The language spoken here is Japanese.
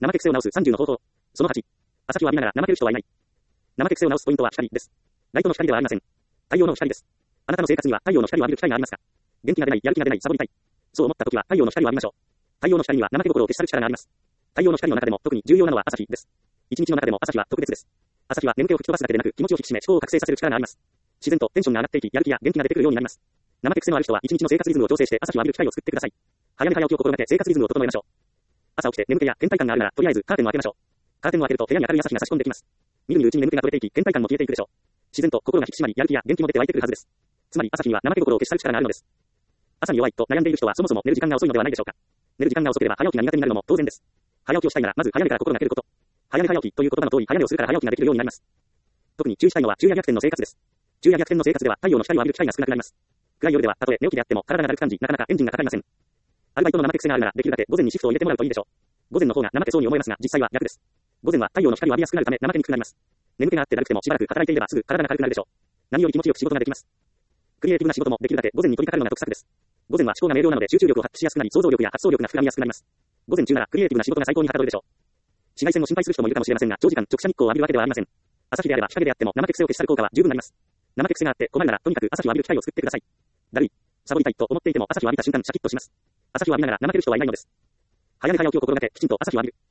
怠け癖を直す30の方法。その8。朝日を浴びながら怠ける人はいない。怠け癖を直すポイントは光です。ライトの光ではありません。太陽の光です。あなたの生活には太陽の光を浴びる機会がありますか？元気が出ない、やる気が出ない、サボりたい。そう思った時は太陽の光を浴びましょう。太陽の光には怠け心を消し去る力があります。太陽の光の中でも特に重要なのは朝日です。一日の中でも朝日は特別です。朝日は眠気を吹き飛ばすだけでなく気持ちを引き締め思考を覚醒させる力があります。自然とテンションが上がっていき、やる気や元気が出てくるようになります。怠け癖のある人は一日の生活リズムを調整して朝日を浴びる機会を作ってください。早寝早起きを心がけ生活リズムを整えましょう。朝起きて眠気や倦怠感があるならとりあえずカーテンを開けましょう。カーテンを開けると部屋に明るい朝日が差し込んできます。みるみるうちに眠気が取れていき、倦怠感も消えていくでしょう。自然と心が引き締まり、やる気や元気も出て湧いてくるはずです。つまり朝日には怠け心を消し去る力があるのです。朝に弱いと悩んでいる人はそもそも寝る時間が遅いのではないでしょうか。寝る時間が遅ければ早起きが苦手になるのも当然です。早起きをしたいならまず早寝から心がけること。早寝早起きという言葉の通り早寝をするから早起きができるようになります。特に注意したいのは昼夜逆転の生活です。昼夜逆転の生活では太陽の光を浴びる機会が少なくなります。暗い夜ではたとえ寝起きであっても体がだるく感じ、なかなかエンジンがかかりません。アルバイトの怠け癖があるならできるだけ午前にシフトを入れてもらうといいでしょう。午前の方が怠けそうに思えますが実際は逆です。午前は太陽の光を浴びやすくなるため怠けにくくなります。眠気があってだるくてもしばらく働いていればすぐ体が軽くなるでしょう。何より気持ちよく仕事ができます。クリエイティブな仕事もできるだけ午前に取り掛かるのが得策です。午前は思考が明瞭なので集中力を発揮しやすくなり想像力や発想力が膨らみやすくなります。午前中ならクリエイティブな仕事が最高にはかどるでしょう。紫外線を心配する人もいるかもしれませんが長時間直射日光を浴びるわけではありません。朝日であれば日陰であっても怠け癖を消し去る効果は十分あります。怠け癖があって困るならとにかく朝日を浴びる機会を作ってください。だるい、サボりたいと思っていても朝日を浴びた瞬間シャキッとします。朝日を浴びながら怠ける人はいないのです。早寝早起きを心がけきちんと朝日を浴びる。